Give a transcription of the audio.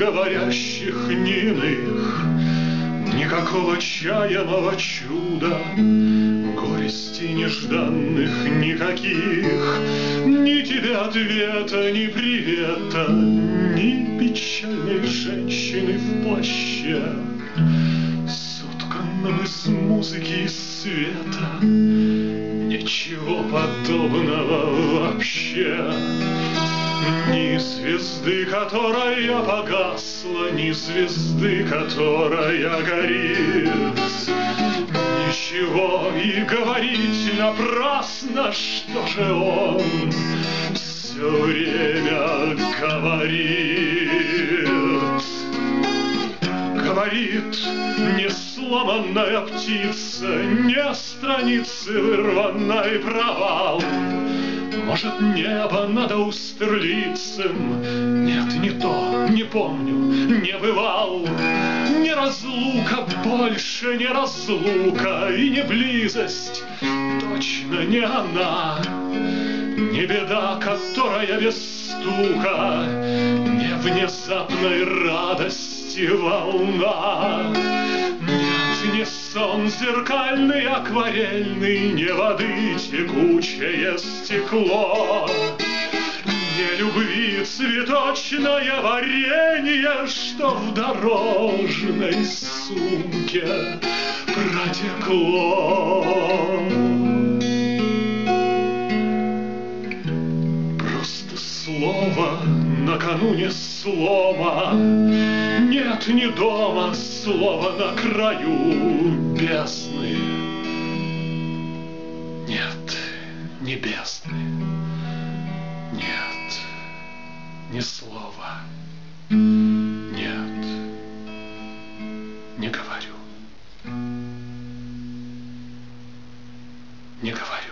говорящих ни иных, никакого чаянного чуда, горести нежданных никаких, ни тебе ответа, ни привета, ни печальной женщины в плаще, сотканном из музыки и света. Ничего подобного вообще. Ни звезды, которая погасла, ни звезды, которая горит. Ничего и говорить напрасно, что же он все время говорит. Говорит не сломанная птица, не страницы вырванный провал. Может, небо над Аустерлицем? Нет, не то, не помню, не бывал. Не разлука, больше не разлука, и не близость, точно не она. Не беда, которая без стука, не внезапной радости волна. Нет, не сон зеркальный, акварельный, не воды текучее стекло, не любви цветочное варенье, что в дорожной сумке протекло. Просто слово накануне слома. Нет ни дома, слово на краю бездны. Нет, ни бездны. Нет, ни слова. Нет, не говорю. Не говорю.